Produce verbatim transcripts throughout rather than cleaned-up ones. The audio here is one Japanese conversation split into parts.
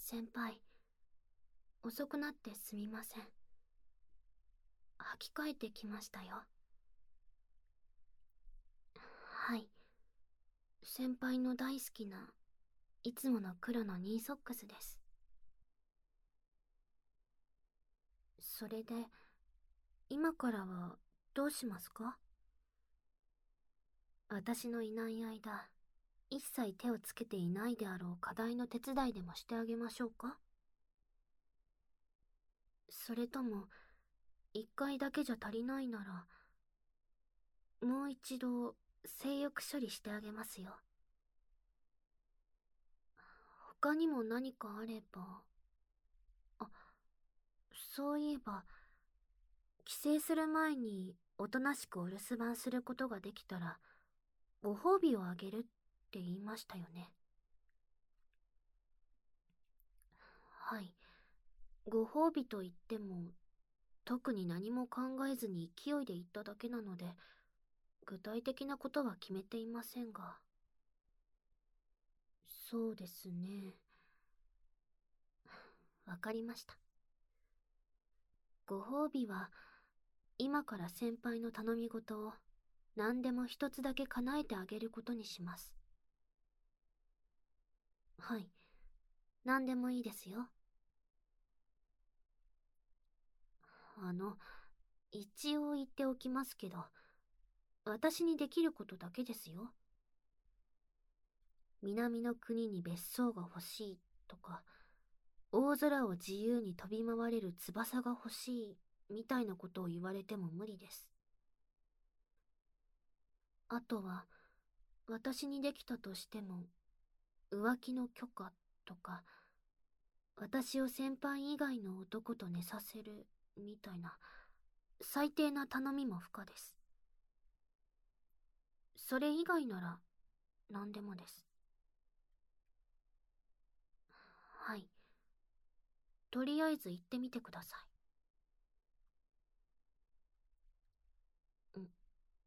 先輩、遅くなってすみません。履き替えてきましたよ。はい。先輩の大好きないつもの黒のニーソックスです。それで、今からはどうしますか？私のいない間、一切手をつけていないであろう課題の手伝いでもしてあげましょうか？それとも、一回だけじゃ足りないなら、もう一度、性欲処理してあげますよ。他にも何かあれば。あ、そういえば、帰省する前におとなしくお留守番することができたら、ご褒美をあげるって言いましたよね。はい。ご褒美と言っても、特に何も考えずに勢いで言っただけなので、具体的なことは決めていませんが。そうですね。わかりました。ご褒美は、今から先輩の頼み事を何でも一つだけ叶えてあげることにします。はい。何でもいいですよ。あの、一応言っておきますけど、私にできることだけですよ。南の国に別荘が欲しいとか、大空を自由に飛び回れる翼が欲しいみたいなことを言われても無理です。あとは、私にできたとしても、浮気の許可とか、私を先輩以外の男と寝させるみたいな、最低な頼みも不可です。それ以外なら、何でもです。はい。とりあえず行ってみてください。ん、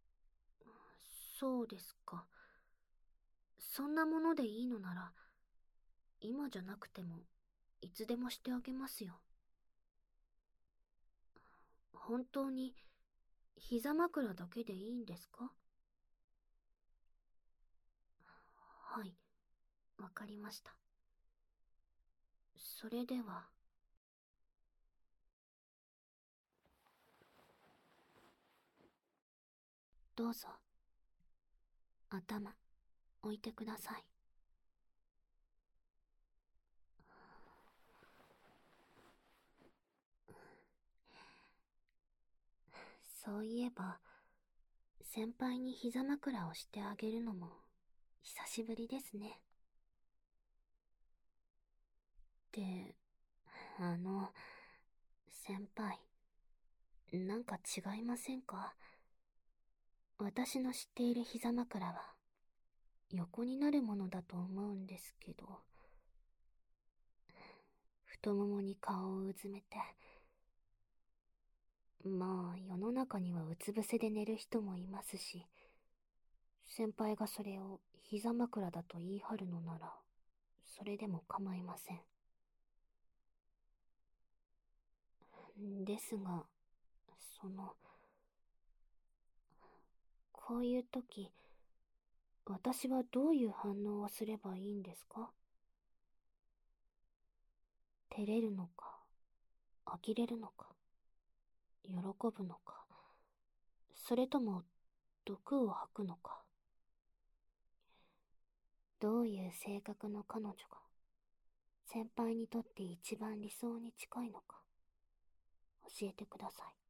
そうですか。そんなものでいいのなら、今じゃなくても、いつでもしてあげますよ。本当に、膝枕だけでいいんですか？はい、わかりました。それでは。どうぞ。頭、置いてください。そういえば、先輩に膝枕をしてあげるのも、久しぶりですね。で、あの、先輩、なんか違いませんか？私の知っている膝枕は、横になるものだと思うんですけど、太ももに顔をうずめて、まあ世の中にはうつ伏せで寝る人もいますし、先輩がそれを膝枕だと言い張るのなら、それでも構いません。ですが、その、こういう時、私はどういう反応をすればいいんですか？照れるのか、呆れるのか、喜ぶのか、それとも毒を吐くのか。どういう性格の彼女が先輩にとって一番理想に近いのか教えてください。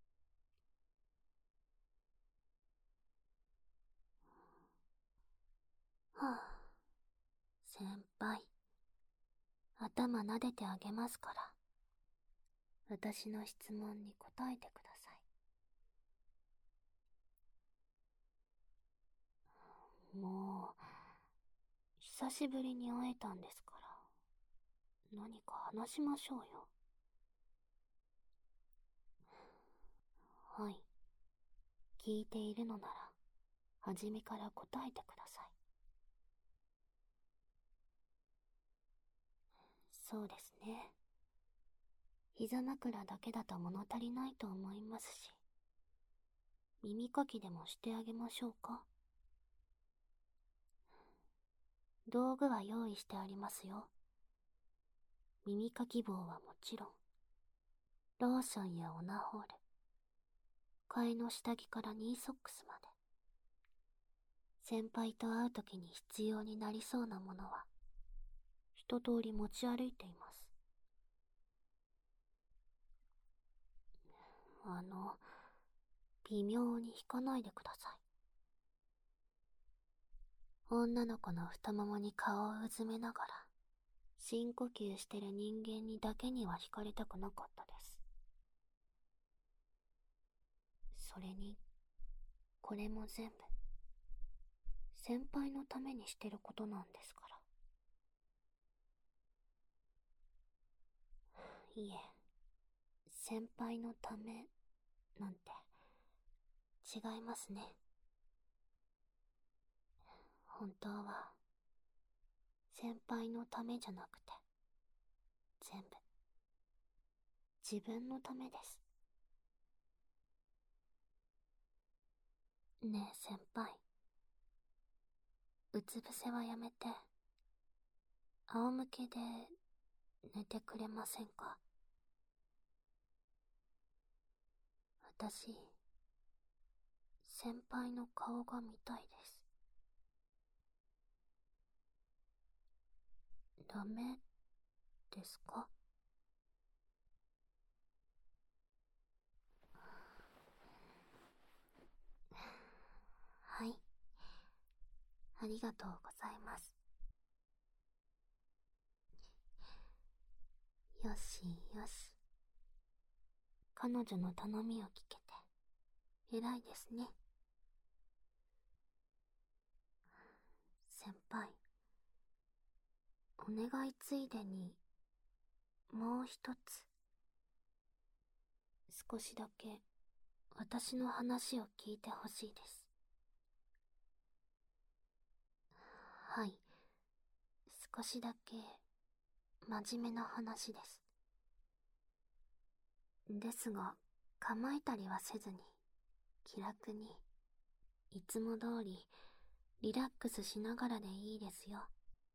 はあ、先輩、頭撫でてあげますから、私の質問に答えてください。もう、久しぶりに会えたんですから、何か話しましょうよ。はい。聞いているのなら、初めから答えてください。 そうですね。膝枕だけだと物足りないと思いますし、耳かきでもしてあげましょうか。道具は用意してありますよ。耳かき棒はもちろん、ローションやオナホール、替えの下着からニーソックスまで。先輩と会うときに必要になりそうなものは、一通り持ち歩いています。あの、微妙に引かないでください。女の子の太ももに顔をうずめながら、深呼吸してる人間にだけには惹かれたくなかったです。それに、これも全部、先輩のためにしてることなんですから。いえ、先輩のため、なんて、違いますね。本当は、先輩のためじゃなくて、全部、自分のためです。ねえ先輩、うつ伏せはやめて、仰向けで寝てくれませんか？私、先輩の顔が見たいです。ダメですか？はい。ありがとうございます。よしよし。彼女の頼みを聞けて、偉いですね。先輩、お願いついでに、もう一つ。少しだけ、私の話を聞いてほしいです。はい。少しだけ、真面目な話です。ですが、構えたりはせずに、気楽に、いつも通り、リラックスしながらでいいですよ。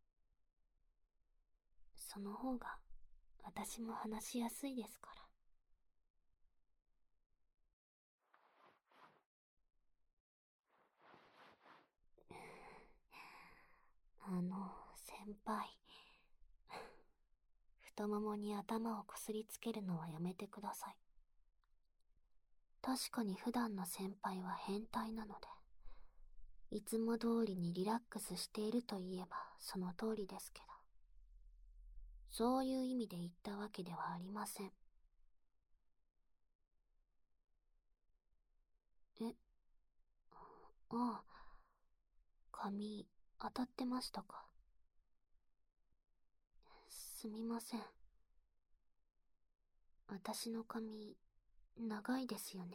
その方が、私も話しやすいですから。あの、先輩。太ももに頭をこすりつけるのはやめてください。確かに普段の先輩は変態なので、いつも通りにリラックスしていると言えばその通りですけど、そういう意味で言ったわけではありません。え、ああ、髪当たってましたか？すみません。私の髪、長いですよね。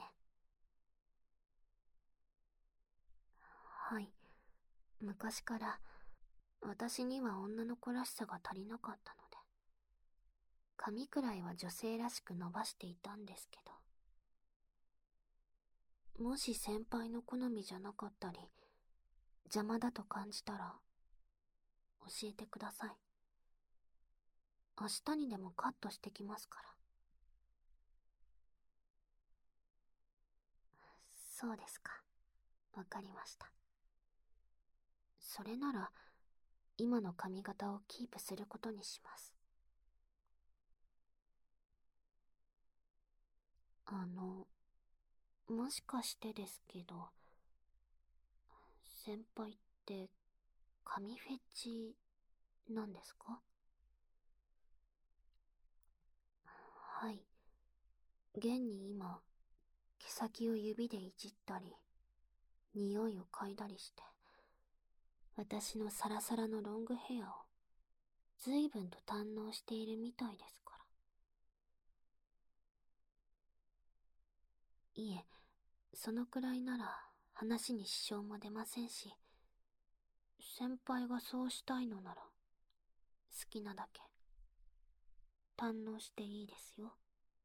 はい。昔から、私には女の子らしさが足りなかったので、髪くらいは女性らしく伸ばしていたんですけど、もし先輩の好みじゃなかったり、邪魔だと感じたら、教えてください。明日にでもカットしてきますから。そうですか。わかりました。それなら、今の髪型をキープすることにします。あの、もしかしてですけど、先輩って髪フェチなんですか？はい。現に今、毛先を指でいじったり、匂いを嗅いだりして、私のサラサラのロングヘアを随分と堪能しているみたいですから。いえ、そのくらいなら話に支障も出ませんし、先輩がそうしたいのなら、好きなだけ堪能していいですよ。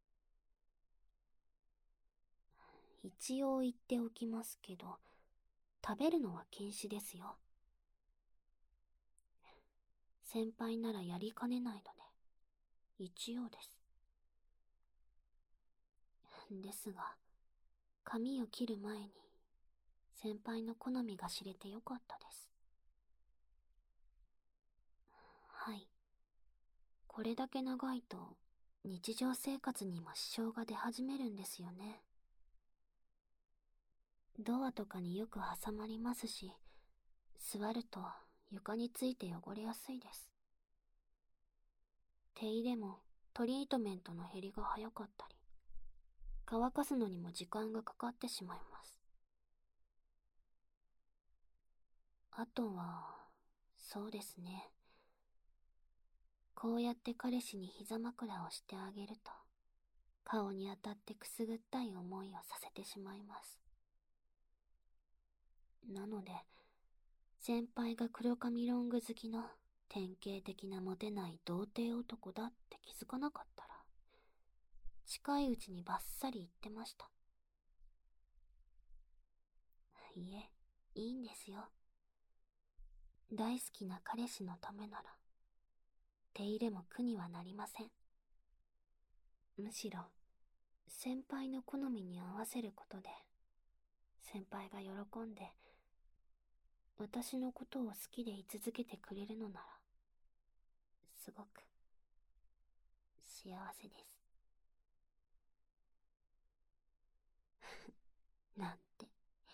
一応言っておきますけど、食べるのは禁止ですよ。先輩ならやりかねないので、一応です。ですが、髪を切る前に、先輩の好みが知れてよかったです。はい。これだけ長いと、日常生活にも支障が出始めるんですよね。ドアとかによく挟まりますし、座ると床について汚れやすいです。手入れもトリートメントの減りが早かったり、乾かすのにも時間がかかってしまいます。あとは、そうですね。こうやって彼氏に膝枕をしてあげると、顔に当たってくすぐったい思いをさせてしまいます。なので、先輩が黒髪ロング好きの典型的なモテない童貞男だって気づかなかったら、近いうちにバッサリ言ってました。いえ、いいんですよ。大好きな彼氏のためなら、手入れも苦にはなりません。むしろ、先輩の好みに合わせることで、先輩が喜んで、私のことを好きでい続けてくれるのなら、すごく、幸せです。なんて。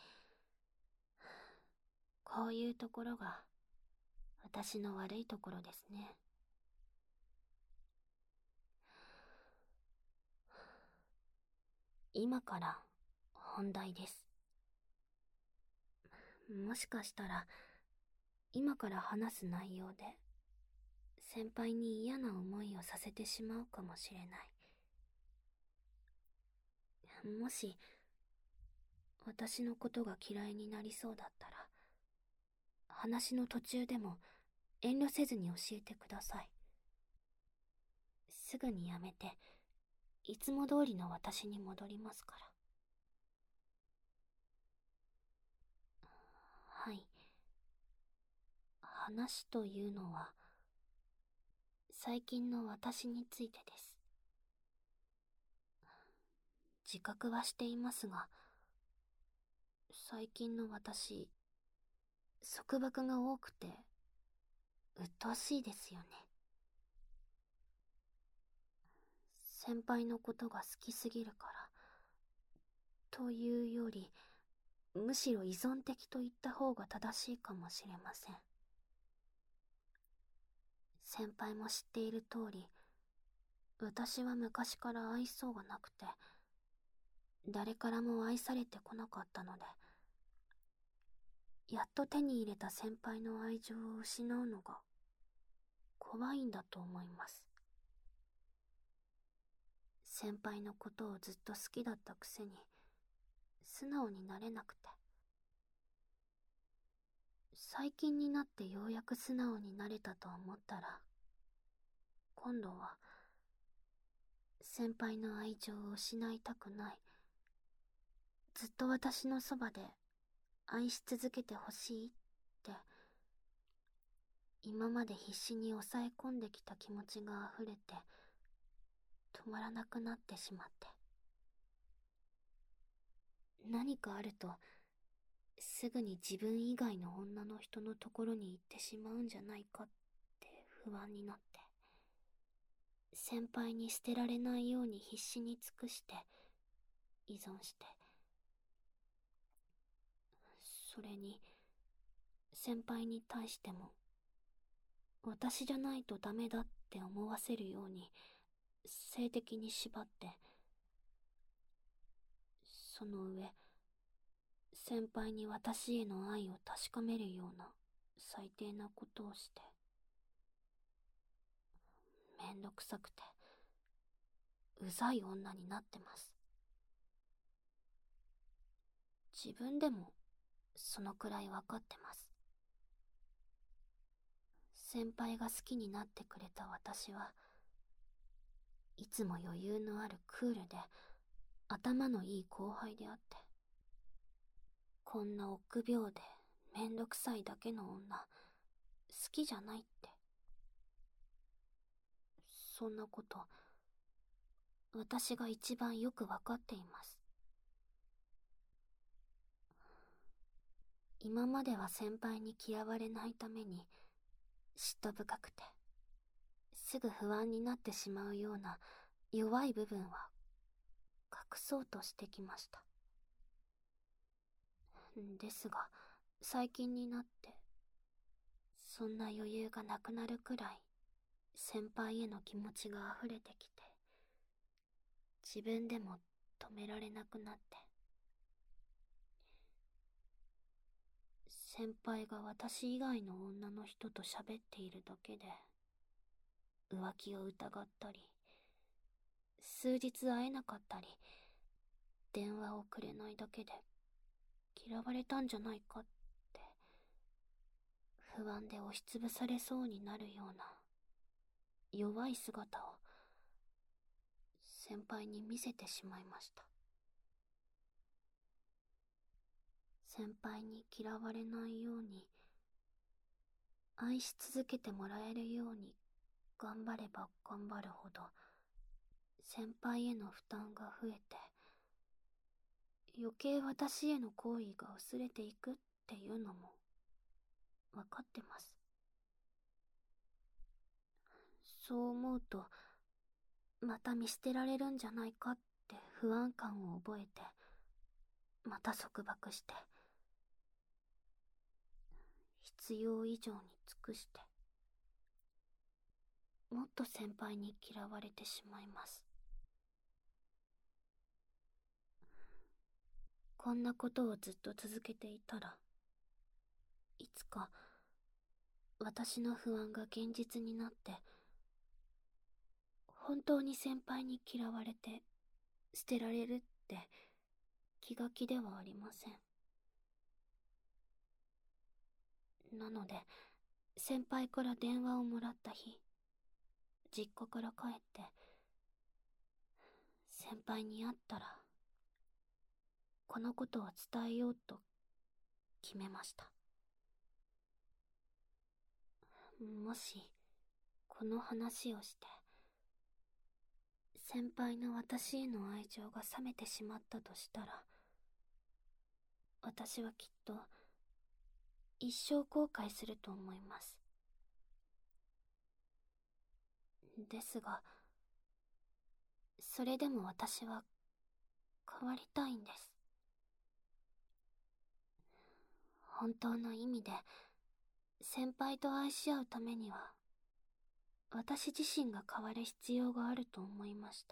こういうところが、私の悪いところですね。今から本題です。もしかしたら今から話す内容で先輩に嫌な思いをさせてしまうかもしれない。もし私のことが嫌いになりそうだったら、話の途中でも遠慮せずに教えてください。すぐにやめていつも通りの私に戻りますから。はい。話というのは最近の私についてです。自覚はしていますが、最近の私、束縛が多くて鬱陶しいですよね。先輩のことが好きすぎるからというより、むしろ依存的と言った方が正しいかもしれません。先輩も知っている通り、私は昔から愛想がなくて、誰からも愛されてこなかったので、やっと手に入れた先輩の愛情を失うのが怖いんだと思います。先輩のことをずっと好きだったくせに素直になれなくて、最近になってようやく素直になれたと思ったら、今度は先輩の愛情を失いたくない、ずっと私のそばで愛し続けてほしいって今まで必死に抑え込んできた気持ちが溢れて止まらなくなってしまって、何かあるとすぐに自分以外の女の人のところに行ってしまうんじゃないかって不安になって、先輩に捨てられないように必死に尽くして依存して、それに先輩に対しても私じゃないとダメだって思わせるように性的に縛って、その上先輩に私への愛を確かめるような最低なことをして、めんどくさくてうざい女になってます。自分でもそのくらいわかってます。先輩が好きになってくれた私はいつも余裕のあるクールで頭のいい後輩であって、こんな臆病でめんどくさいだけの女好きじゃないって。そんなこと私が一番よくわかっています。今までは先輩に嫌われないために嫉妬深くてすぐ不安になってしまうような弱い部分は隠そうとしてきました。ですが最近になってそんな余裕がなくなるくらい先輩への気持ちが溢れてきて、自分でも止められなくなって、先輩が私以外の女の人と喋っているだけで浮気を疑ったり、数日会えなかったり、電話をくれないだけで嫌われたんじゃないかって不安で押しつぶされそうになるような弱い姿を先輩に見せてしまいました。先輩に嫌われないように、愛し続けてもらえるように頑張れば頑張るほど先輩への負担が増えて、余計私への好意が薄れていくっていうのも分かってます。そう思うとまた見捨てられるんじゃないかって不安感を覚えて、また束縛して必要以上に尽くして、もっと先輩に嫌われてしまいます。こんなことをずっと続けていたら、いつか私の不安が現実になって、本当に先輩に嫌われて捨てられるって気が気ではありません。なので先輩から電話をもらった日、実家から帰って先輩に会ったらこのことを伝えようと決めました。もしこの話をして先輩の私への愛情が冷めてしまったとしたら、私はきっと一生後悔すると思います。ですが、それでも私は変わりたいんです。本当の意味で先輩と愛し合うためには私自身が変わる必要があると思いました。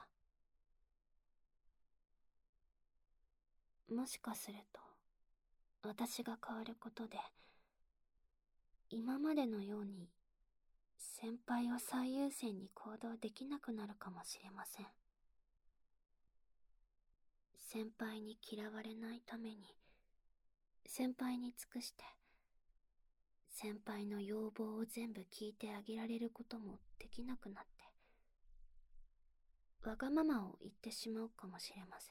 もしかすると私が変わることで今までのように先輩を最優先に行動できなくなるかもしれません。先輩に嫌われないために先輩に尽くして、先輩の要望を全部聞いてあげられることもできなくなって、わがままを言ってしまうかもしれません。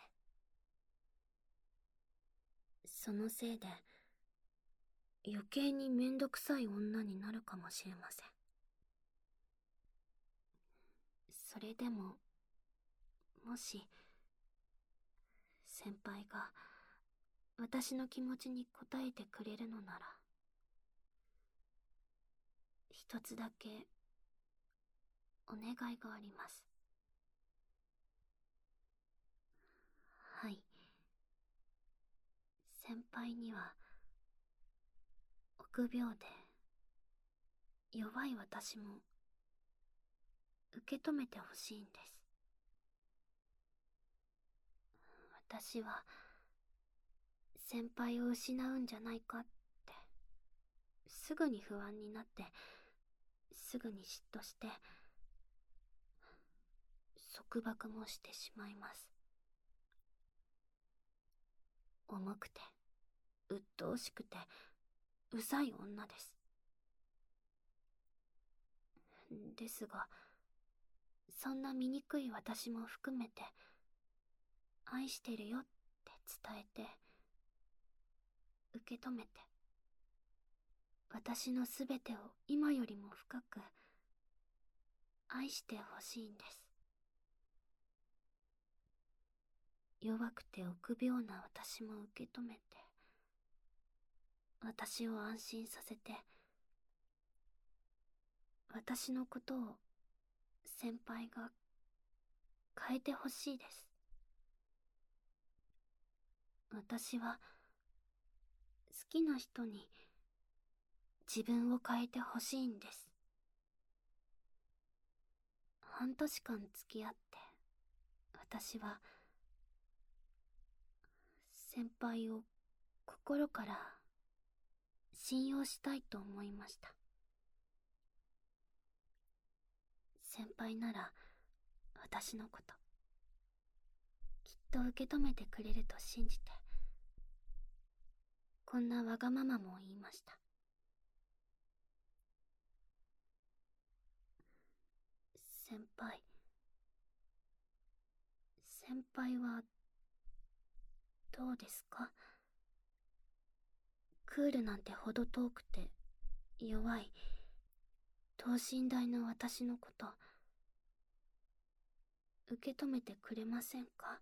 そのせいで余計にめんどくさい女になるかもしれません。それでももし先輩が私の気持ちに応えてくれるのなら、一つだけお願いがあります。はい。先輩には臆病で弱い私も受け止めてほしいんです。私は先輩を失うんじゃないかってすぐに不安になって、すぐに嫉妬して束縛もしてしまいます。重くて鬱陶しくてうざい女です。。ですがそんな醜い私も含めて愛してるよって伝えて、受け止めて、私のすべてを今よりも深く愛してほしいんです。弱くて臆病な私も受け止めて、私を安心させて、私のことを先輩が変えてほしいです。私は好きな人に自分を変えてほしいんです。半年間付き合って、私は先輩を心から信用したいと思いました。先輩なら私のこときっと受け止めてくれると信じて、こんなわがままも言いました。先輩先輩はどうですか？クールなんてほど遠くて弱い等身大の私のこと受け止めてくれませんか？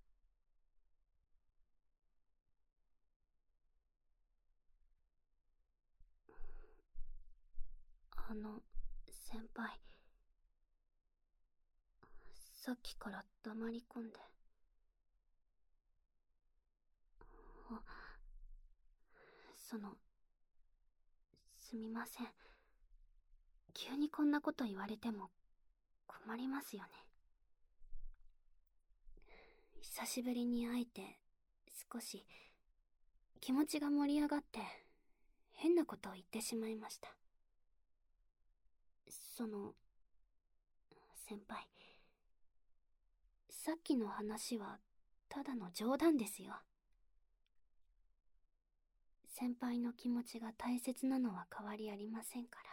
あの先輩、さっきから黙り込んで。あ、そのすみません。急にこんなこと言われても困りますよね。久しぶりに会えて少し気持ちが盛り上がって変なことを言ってしまいました。その先輩、さっきの話はただの冗談ですよ。先輩の気持ちが大切なのは変わりありませんから。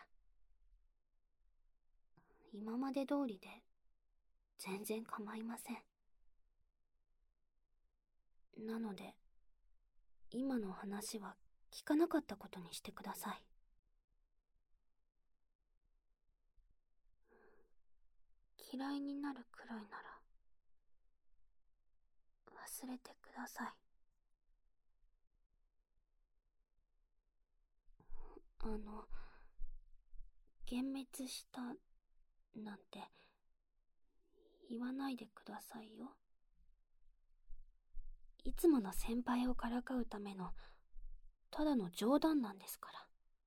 今まで通りで全然構いません。なので今の話は聞かなかったことにしてください。嫌いになるくらいなら忘れてください。あの幻滅したなんて言わないでくださいよ。いつもの先輩をからかうためのただの冗談なんですから。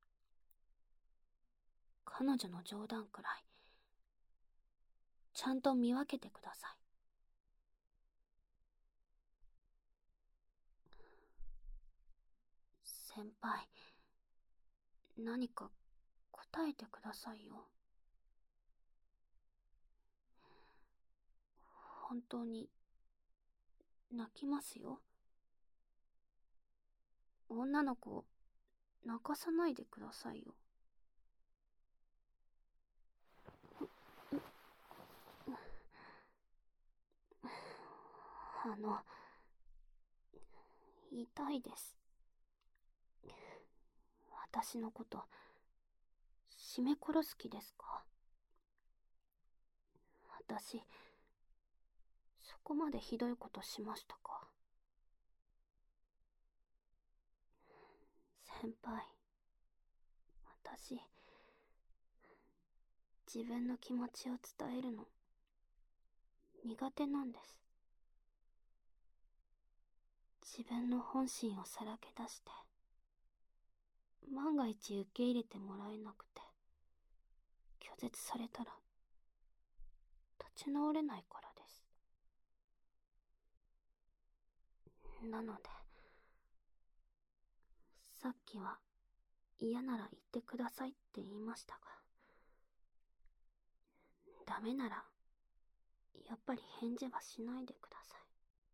彼女の冗談くらいちゃんと見分けてください。先輩、何か答えてくださいよ。本当に泣きますよ。女の子泣かさないでくださいよ。あの痛いです。私のこと絞め殺す気ですか？私そこまでひどいことしましたか？先輩、私自分の気持ちを伝えるの苦手なんです。自分の本心をさらけ出して万が一受け入れてもらえなくて拒絶されたら立ち直れないからです。なのでさっきは嫌なら言ってくださいって言いましたが、ダメならやっぱり返事はしないでくださ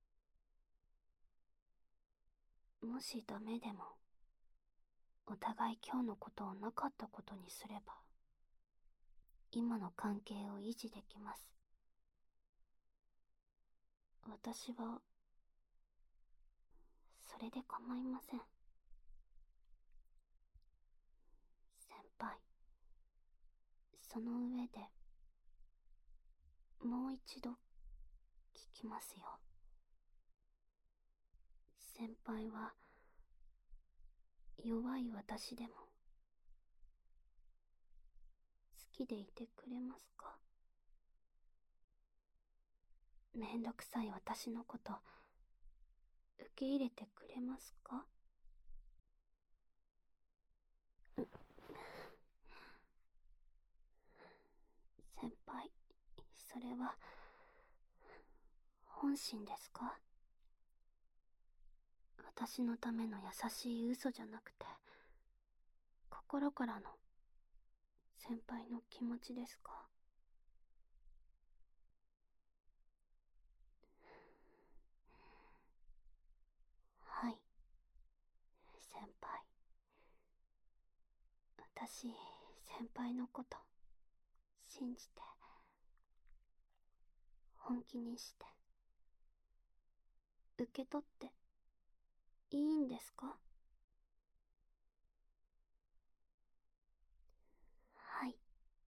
い。もしダメでもお互い今日のことをなかったことにすれば今の関係を維持できます。 私は、それで構いません。先輩、その上で、もう一度、聞きますよ。先輩は、弱い私でも、好きでいてくれますか？めんどくさい私のこと、受け入れてくれますか？先輩、それは、本心ですか？私のための優しい嘘じゃなくて、心からの、先輩の気持ちですか？はい、先輩。私、先輩のこと、信じて、本気にして、受け取って、いいんですか？はい。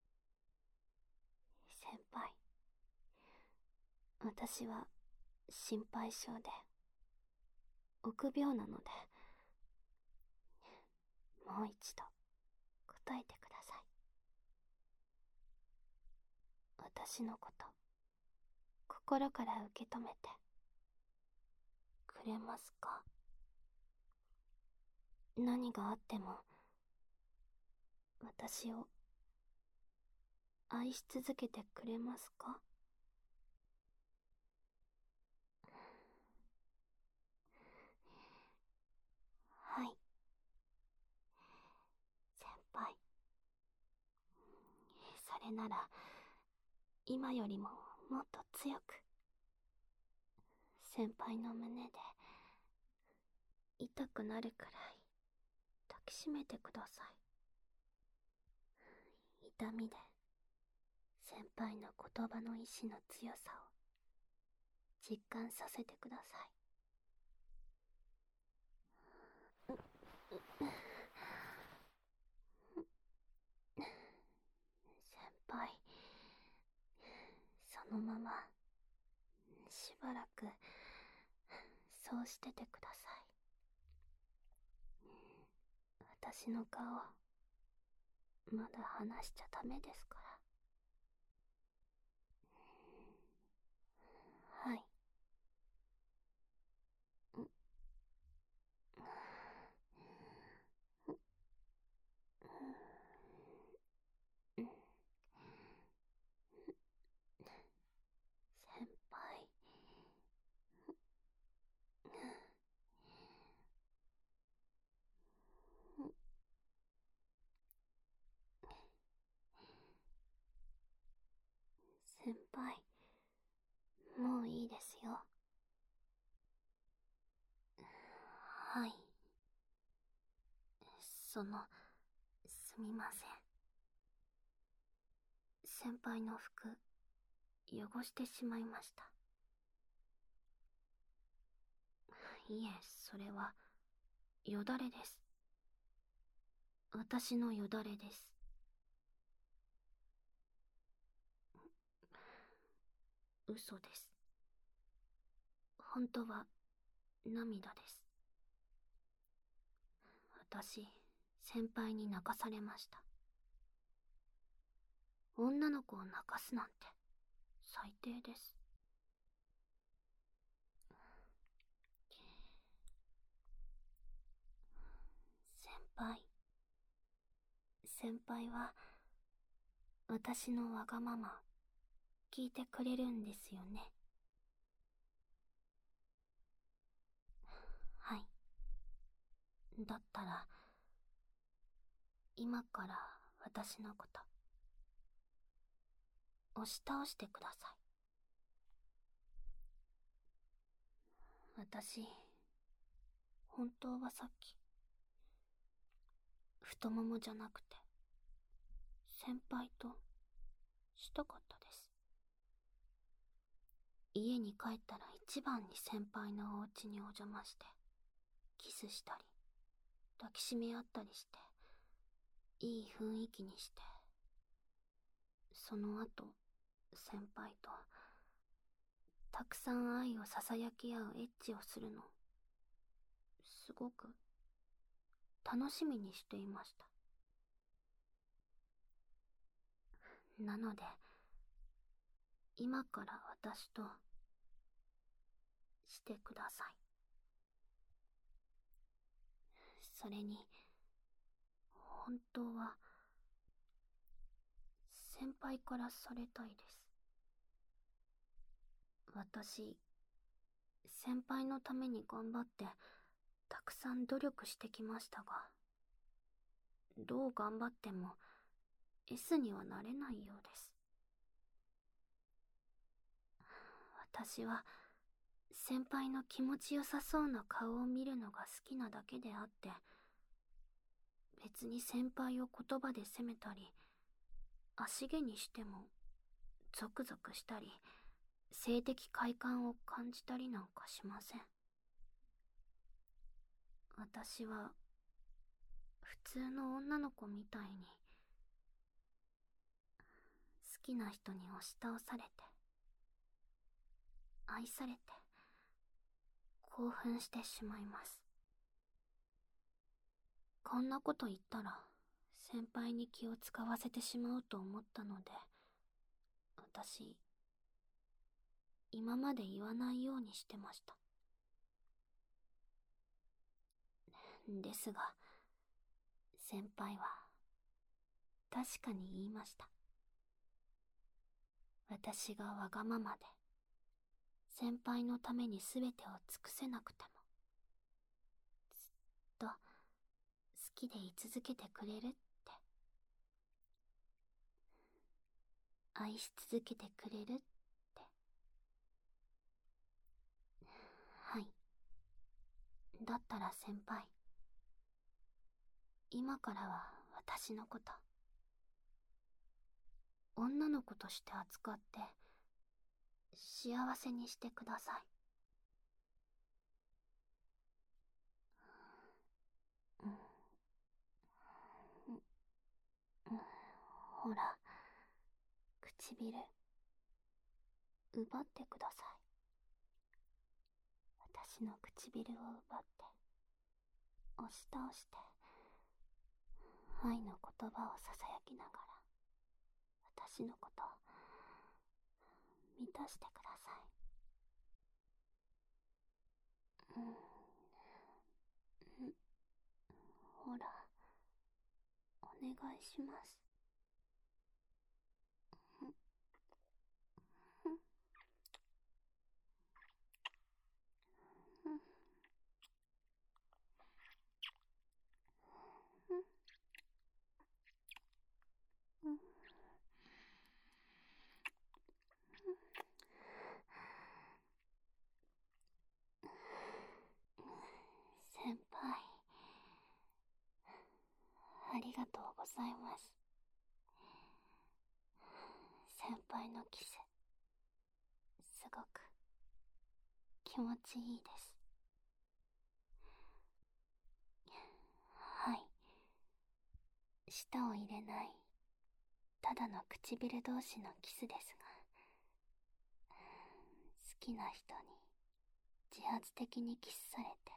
先輩。私は、心配性で、臆病なので、もう一度、答えてください。私のこと、心から受け止めて、くれますか？何があっても、私を、愛し続けてくれますか？はい。先輩。それなら、今よりももっと強く、先輩の胸で、痛くなるくらい、抱きしめてください。痛みで、先輩の言葉の意志の強さを、実感させてください。先輩、そのまま、しばらく、そうしててください。私の顔、まだ離しちゃダメですから。はい。先輩。先輩、もういいですよ。はい。その、すみません。先輩の服、汚してしまいました。いえ、それは、よだれです。私のよだれです。嘘です。本当は、涙です。私、先輩に泣かされました。女の子を泣かすなんて、最低です。先輩。先輩は、私のわがまま、聞いてくれるんですよね。はい。だったら、今から私のこと、押し倒してください。私、本当はさっき、太ももじゃなくて、先輩としたかったです。 家に帰ったら一番に先輩のお家にお邪魔して、キスしたり、抱きしめ合ったりして、いい雰囲気にして、その後、先輩と、たくさん愛を囁き合うエッチをするの、すごく、楽しみにしていました。なので、今から私と、してください。それに、本当は、先輩からされたいです。私、先輩のために頑張って、たくさん努力してきましたが、どう頑張っても S にはなれないようです。私は、先輩の気持ちよさそうな顔を見るのが好きなだけであって、別に先輩を言葉で責めたり、足毛にしても、ゾクゾクしたり、性的快感を感じたりなんかしません。私は、普通の女の子みたいに、好きな人に押し倒されて、愛されて、興奮してしまいます。こんなこと言ったら、先輩に気を使わせてしまうと思ったので、私、今まで言わないようにしてました。ですが、先輩は、確かに言いました。私がわがままで、先輩のために全てを尽くせなくても、ずっと好きでい続けてくれるって。愛し続けてくれるって。はい。だったら先輩、今からは私のこと、女の子として扱って、幸せにしてください。うん。うん。ほら、唇、奪ってください。私の唇を奪って、押し倒して、愛の言葉をささやきながら、私のことを満たしてください。うん。うん。ほら、お願いします。うん。うん。うん。うん。先輩、ありがとうございます。先輩のキス、すごく気持ちいいです。はい。舌を入れない、ただの唇同士のキスですが、好きな人に自発的にキスされて、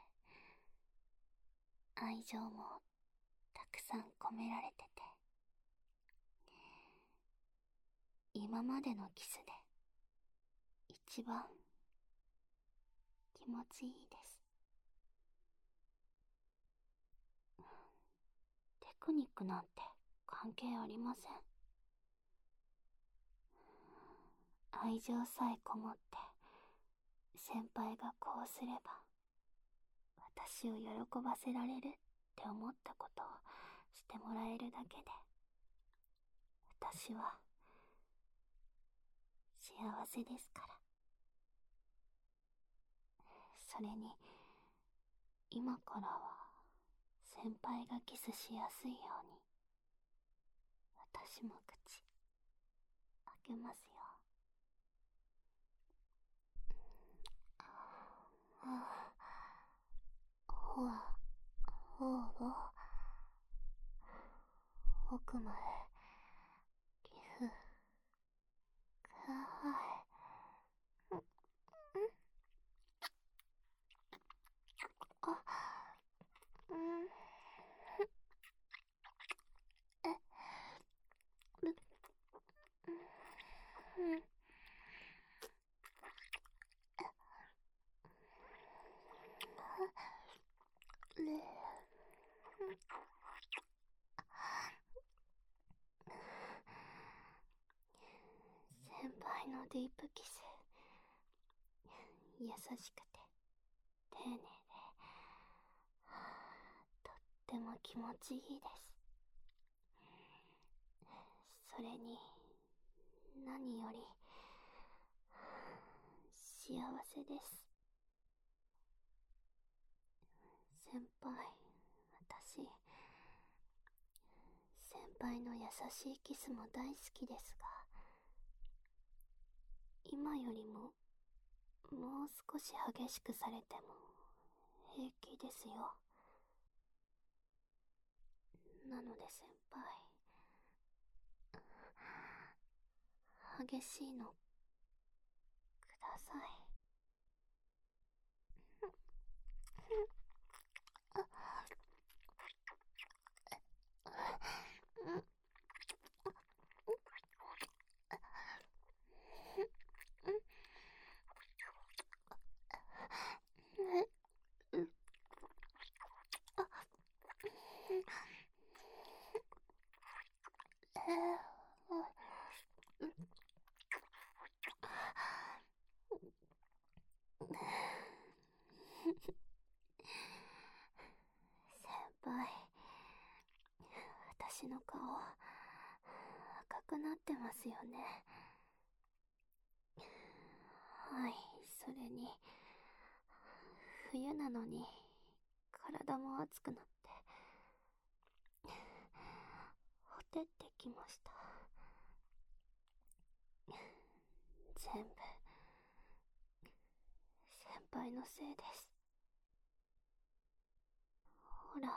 愛情もたくさん込められてて、今までのキスで一番気持ちいいです。テクニックなんて関係ありません。愛情さえこもって、先輩がこうすれば私を喜ばせられるって思ったことをしてもらえるだけで、私は幸せですから。それに、今からは先輩がキスしやすいように、私も口開けますよ。 ほわほわ奥まで寄付ください。あ、うん、え、う、うん、れ、先輩のディープキス、優しくて丁寧で、とっても気持ちいいです。それに何より幸せです。先輩、私、先輩の優しいキスも大好きですが、今よりももう少し激しくされても平気ですよ。なので先輩、激しいのください。先輩、私の顔赤くなってますよね。はい、それに冬なのに体も熱くなってほてってきました。全部先輩のせいです。ほら、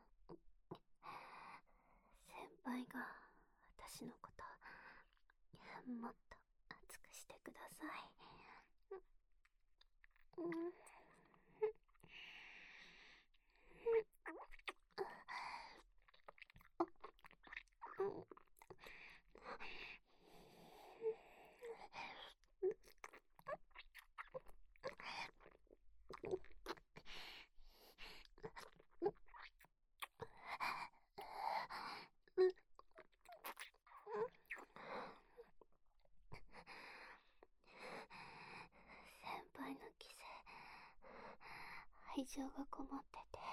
先輩が私のこともっと熱くしてください。うん、先輩のキス、愛情がこもってて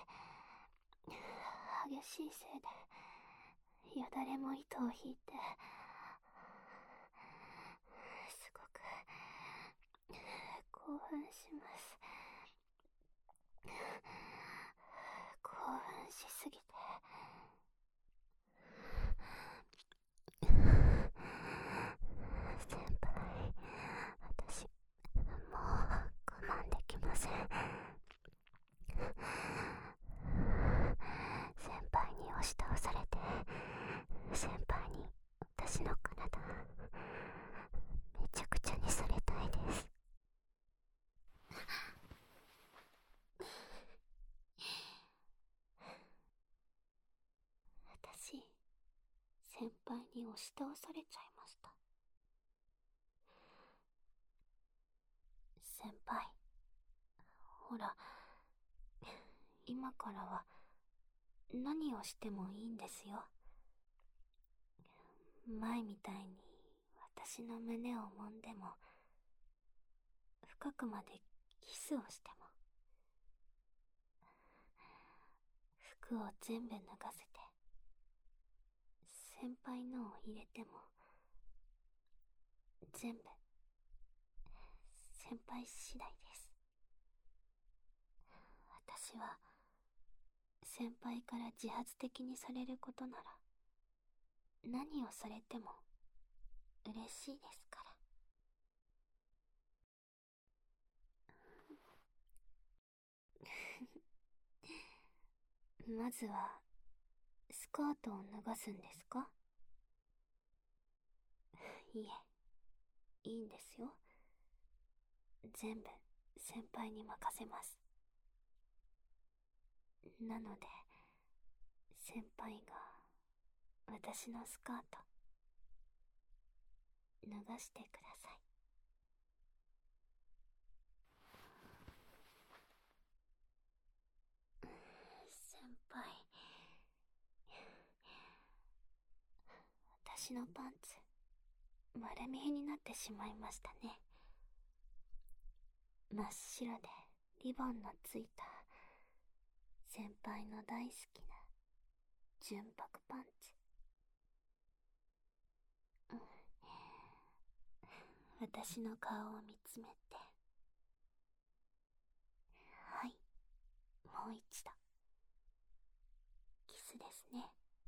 激しいせいでよだれも糸を引いてすごく興奮します。興奮しすぎて先輩、私もう我慢できません。先輩に押し倒されて、先輩に私の体めちゃくちゃにされたいです。私、先輩に押し倒されちゃいました。先輩、ほら、今からは何をしてもいいんですよ。前みたいに私の胸を揉んでも、深くまでキスをしても、服を全部脱がせて先輩のを入れても全部先輩次第です。私は先輩から自発的にされることなら何をされても嬉しいですから。 まずはスカートを脱がすんですか？いえ、いいんですよ。全部先輩に任せます。なので先輩が私のスカート脱がしてください。先輩、私のパンツ丸見えになってしまいましたね。真っ白でリボンのついた先輩の大好きな純白パンツ。うん、私の顔を見つめて、はい、もう一度キスですね。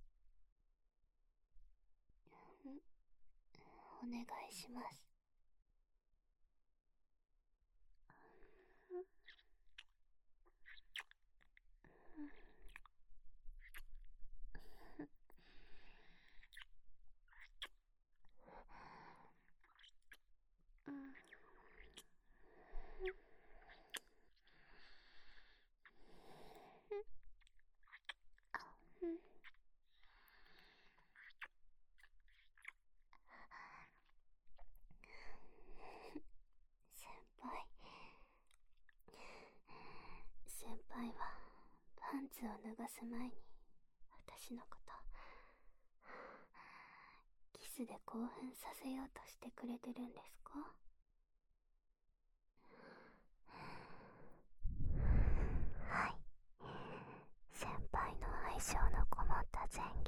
うん、お願いします。うん、うん、先輩、先輩はパンツを脱がす前に私のことキスで興奮させようとしてくれてるんですか？はい、先輩の愛情のこもった前戯、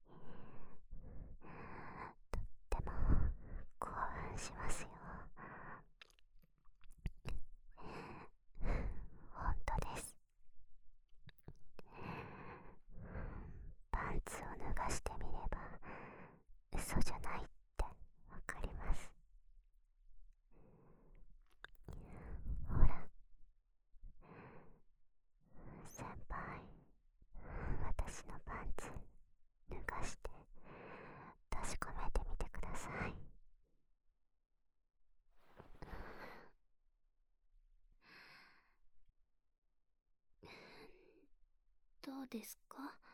とっても興奮しますよ。本当です。パンツを脱がしてみれば嘘じゃないってわかります。ほら、先輩、私のパンツ脱がして確かめてみてください。どうですか？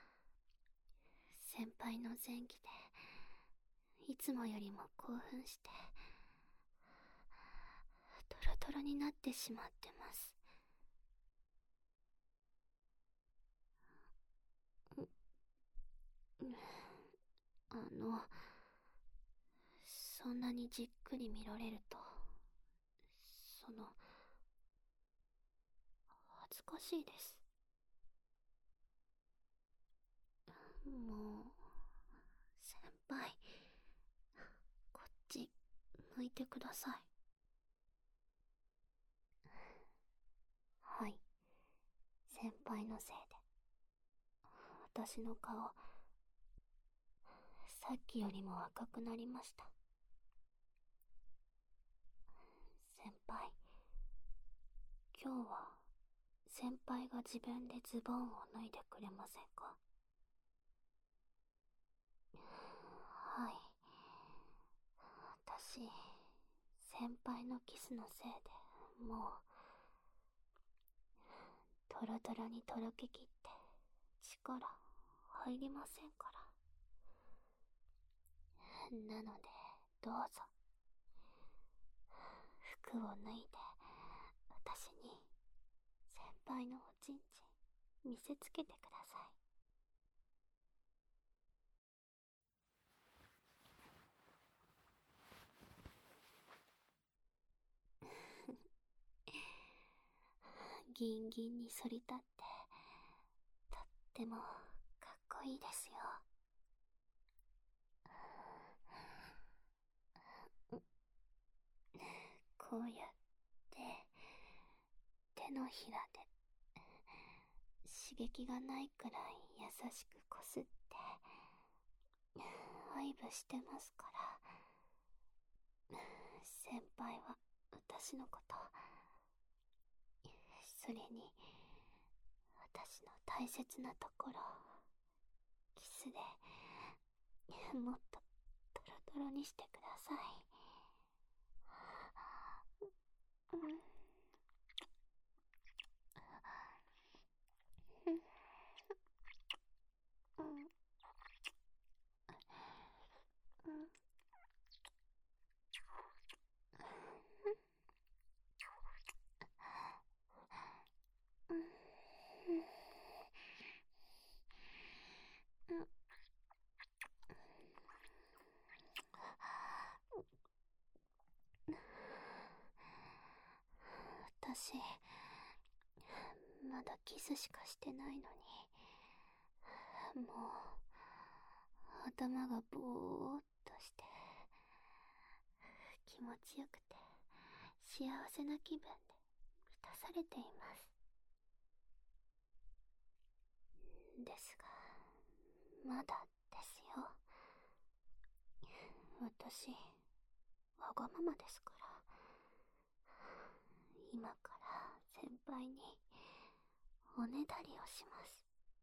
先輩の前戯でいつもよりも興奮してトロトロになってしまってます。あの、そんなにじっくり見られると、その、恥ずかしいです。もう、先輩、こっち向いてください。はい、先輩のせいで私の顔さっきよりも赤くなりました。先輩、今日は先輩が自分でズボンを脱いでくれませんか？はい、私先輩のキスのせいでもうトロトロにとろけきって力入りませんから。なのでどうぞ服を脱いで私に先輩のおちんちん見せつけてください。ギンギンに反り立ってとってもかっこいいですよ。こうやって手のひらで刺激がないくらい優しくこすって愛撫してますから、先輩は私のこと、それに私の大切なところをキスでもっとトロトロにしてください。うんうんうんうんうんうん私まだキスしかしてないのに、もう頭がぼーっとして気持ちよくて幸せな気分で満たされています。ですがまだですよ。私わがままですから、今から先輩におねだりをします。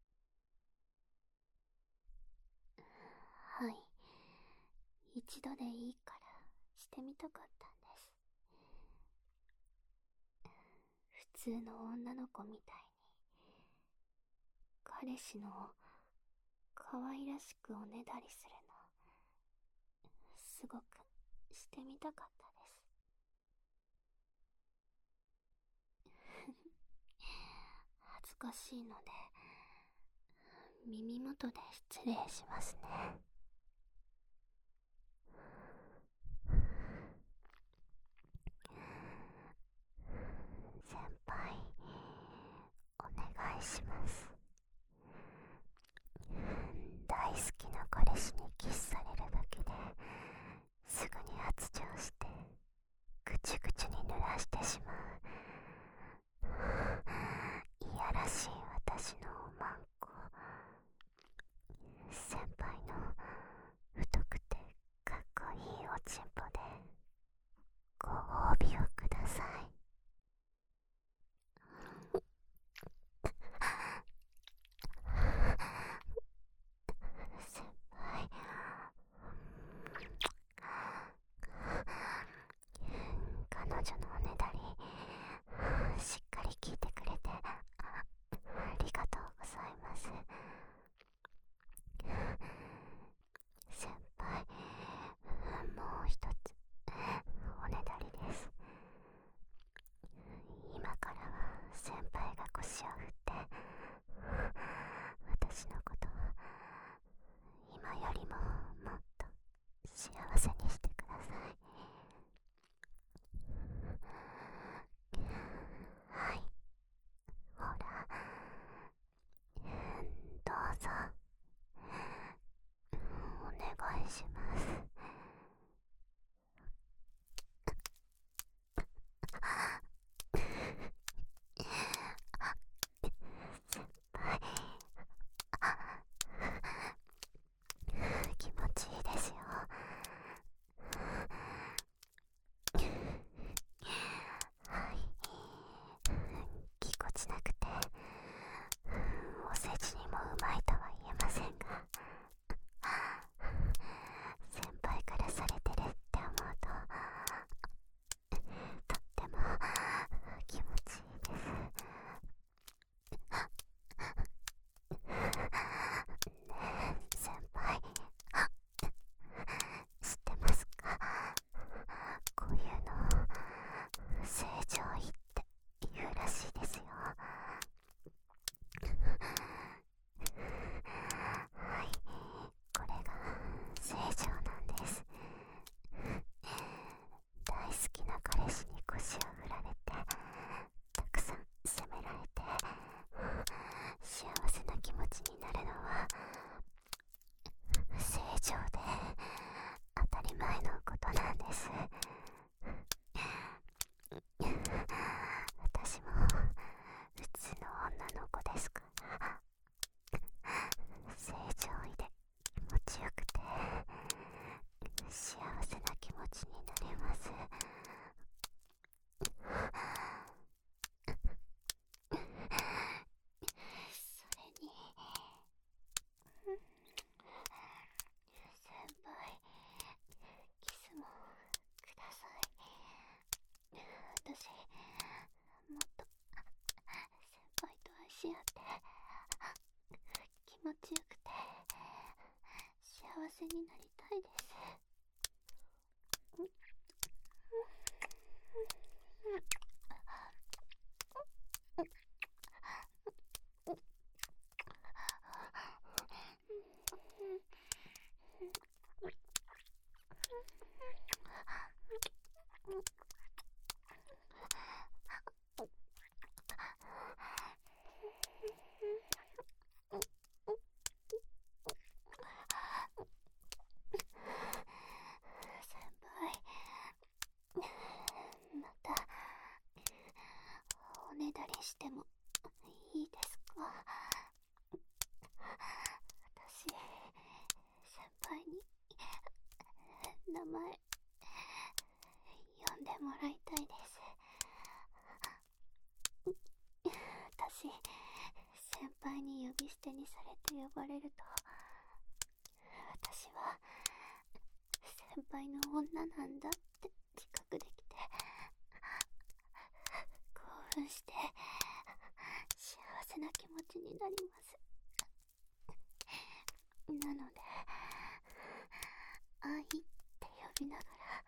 はい、一度でいいからしてみたかったんです。普通の女の子みたいに彼氏の可愛らしくおねだりするの、すごくしてみたかったです。恥ずかしいので耳元で失礼しますね。先輩、お願いします。大好きな彼氏にキスされるだけですぐに発情してぐちぐちに濡らしてしまういやらしい私のおまんこ、先輩のし合って気持ちよくて幸せになりたいです。おねだりしてもいいですか？私、先輩に名前呼んでもらいたいです。私、先輩に呼び捨てにされて呼ばれると、私は先輩の女なんだって自覚できて興奮して幸せな気持ちになります。なので愛って呼びなが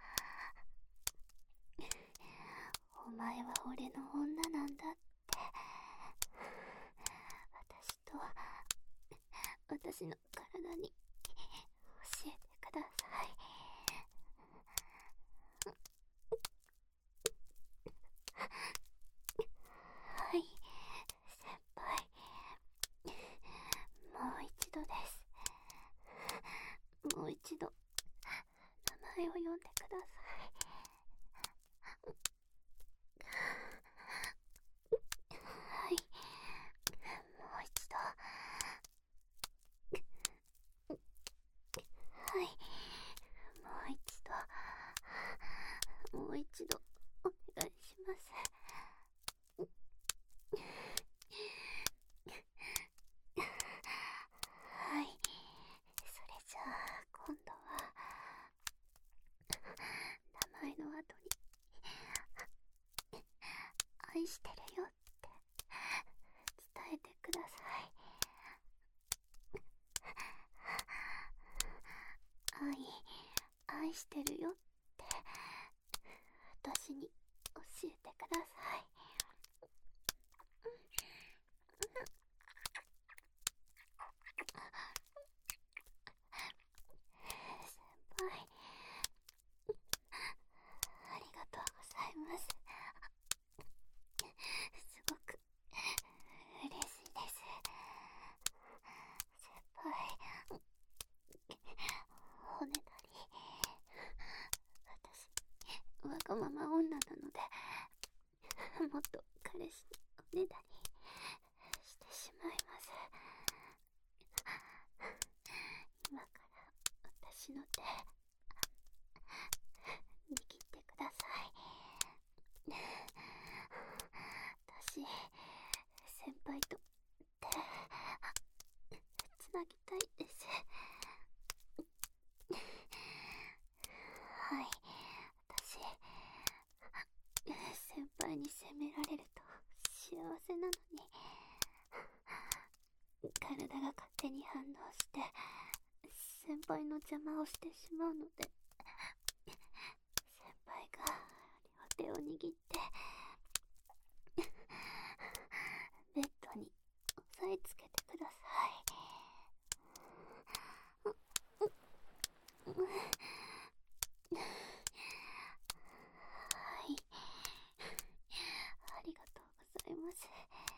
ら、お前は俺の女なんだって私と私の体に教えてください。はい、先輩。もう一度です。もう一度名前を呼んでください。はい、もう一度。はい、もう一度。もう一度お願いします。はい、それじゃあ今度は名前の後に愛してるよって伝えてください。愛、愛してるよって私に教えてください。先輩、ありがとうございます。すごく嬉しいです。先輩、おねだり、私わがまま女なので、もっと彼氏におねだりしてしまいます。今から私の手握ってください。私、先輩と手つなぎたいです。はい、私、先輩に責められると幸せなのに、体が勝手に反応して先輩の邪魔をしてしまうので、先輩が両手を握ってベッドに押さえつけてください。はい、ありがとうございます。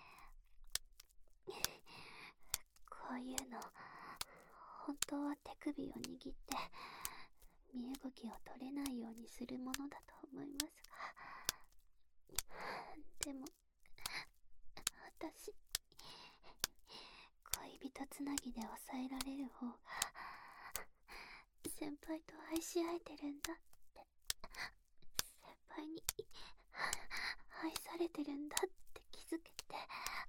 こういうの本当は手首を握って身動きを取れないようにするものだと思いますが、でも私、恋人つなぎで抑えられる方が先輩と愛し合えてるんだって、先輩に愛されてるんだって気づけて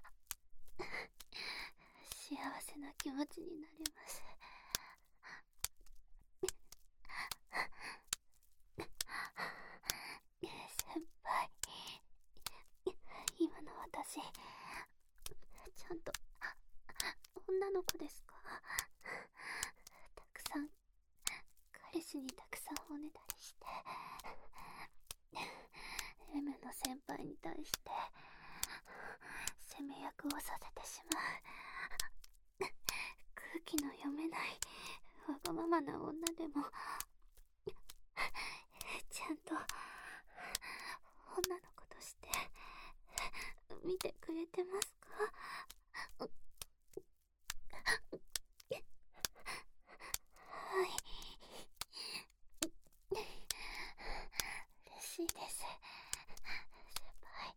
幸せな気持ちになれます。先輩、今の私ちの子ですか？たくさん、彼氏にたくさんおねだりして、M の先輩に対して、攻め役をさせてしまう。空気の読めないわがままな女でも、ちゃんと女の子として見てくれてますか？はい。嬉しいです。先輩。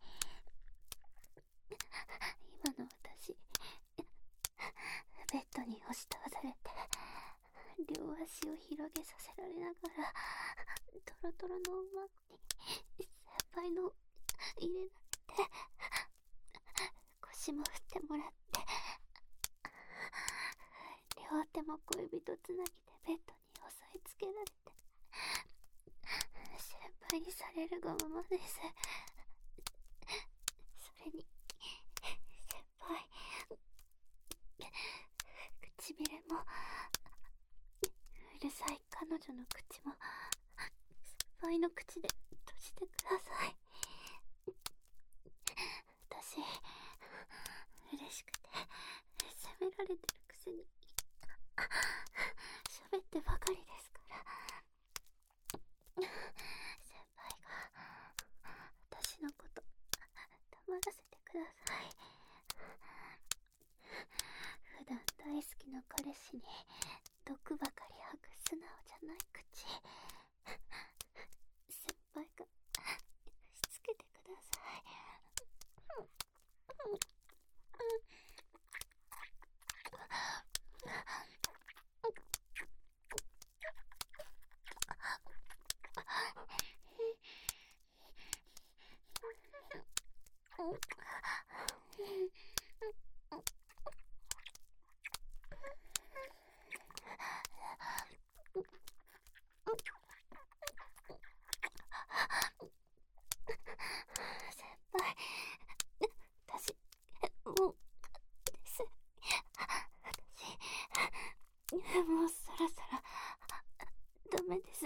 今の私、ベッドに押し倒されて、両足を広げさせられながら、トロトロの馬に先輩の入れられて、腰も振ってもらって、両手も恋人つなぎでベッドに押さえつけられて、先輩にされるがままです。それに、先輩、唇も、うるさい彼女の口も、先輩の口で閉じてください。私、嬉しくて、責められてるくせに、喋ってばかりですから。先輩が、私のこと、黙らせてください。普段大好きな彼氏に、毒ばかり吐く素直じゃない口。先輩が、しつけてください。先輩、私、もう、です。私、もうそろそろ、ダメです。先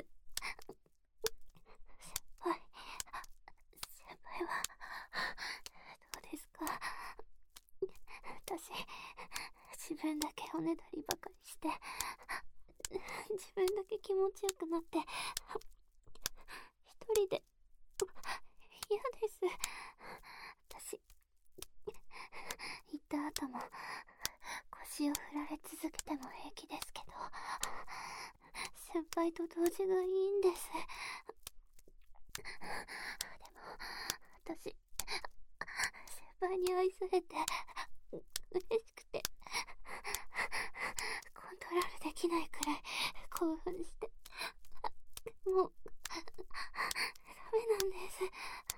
輩、先輩は、どうですか？私、自分だけおねだりばかりして、自分だけ気持ちよくなって、一人で、嫌です。私、行った後も、腰を振られ続けても平気ですけど、先輩と同時がいいんです。でも、私、先輩に愛されて、嬉しくて、コントロールできないくらい興奮して、もう、ダメなんです。先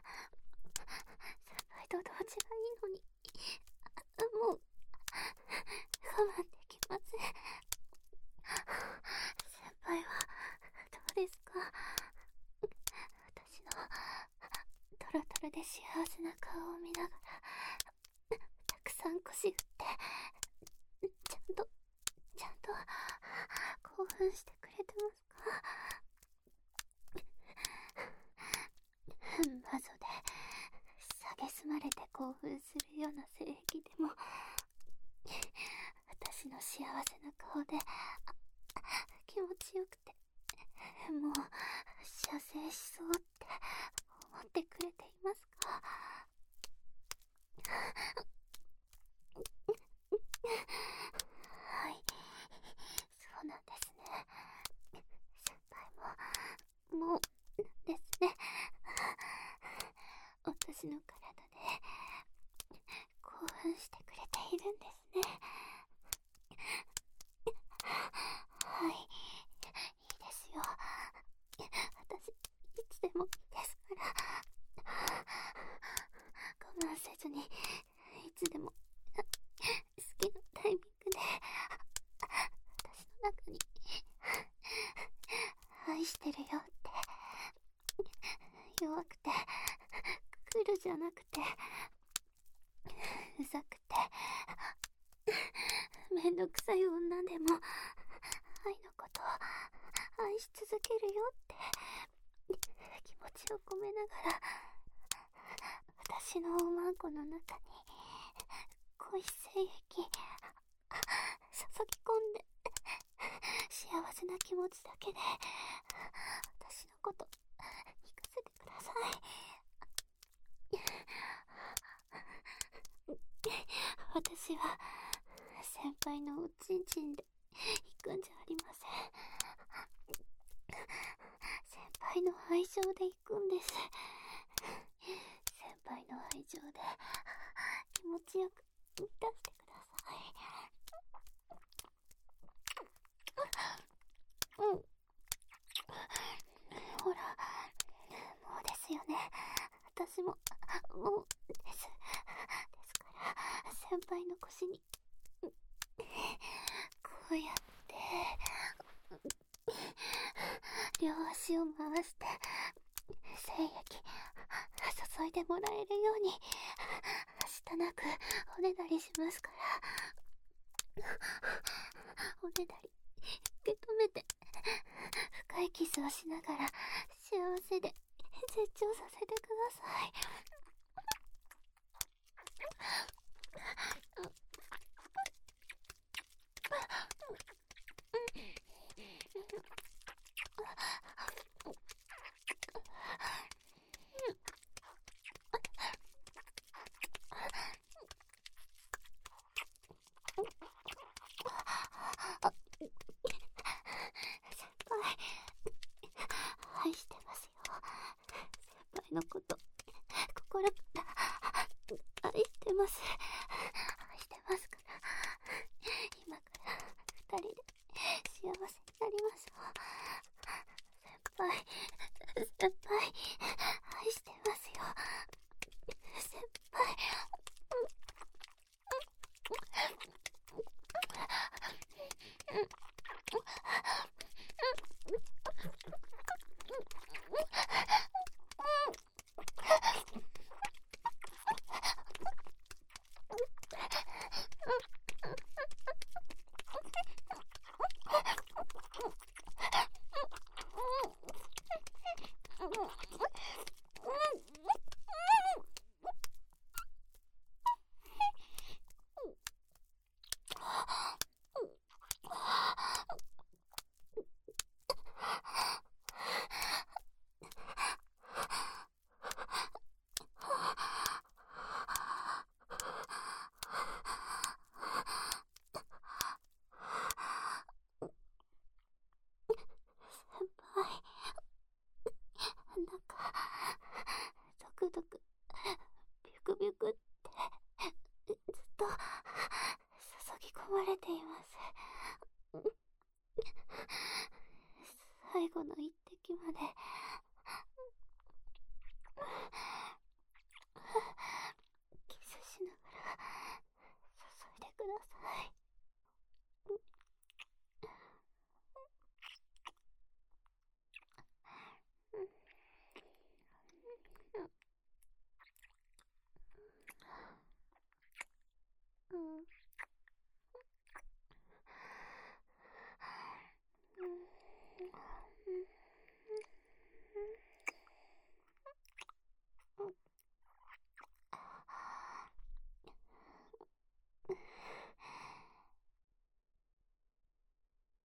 輩と同時がいいのに、もう、我慢できません。先輩は、どうですか？私の、トロトロで幸せな顔を見ながら、たくさん腰振って、ちゃんと、ちゃんと、興奮してくれてますか？マゾで、蔑まれて興奮するような性癖でも、私の幸せな顔で気持ちよくて、もう射精しそうって思ってくれていますか？はい、そうなんですね。先輩ももうですね。私の体で興奮してくれているんですね。はい、いいですよ。私、いつでもいいですから。我慢せずに、いつでも、好きなタイミングで、私の中に、愛してるよって、弱くて、クールじゃなくて、うざくて、 めんどくさい女でも愛のことを愛し続けるよって気持ちを込めながら、私のおまんこの中に恋精液注ぎ込んで、幸せな気持ちだけで私のこと聞かせてください。私は先輩のおちんちんで行くんじゃありません。先輩の愛情で行くんです。先輩の愛情で気持ちよく満たしてください。うん。ほら、もうですよね。私ももうです。ですから先輩の腰にこうやって両足を回して精液注いでもらえるように、はなくおねだりしますから。おねだり受け止めて、深いキスをしながら幸せで絶頂させてください。愛してますよ。先輩のこと心から愛してます。愛してますから、今から二人で幸せになりましょう。先輩、先輩、愛してますよ。先輩。なんかゾクゾクビュクビュクってずっと注ぎ込まれています。最後の一滴まで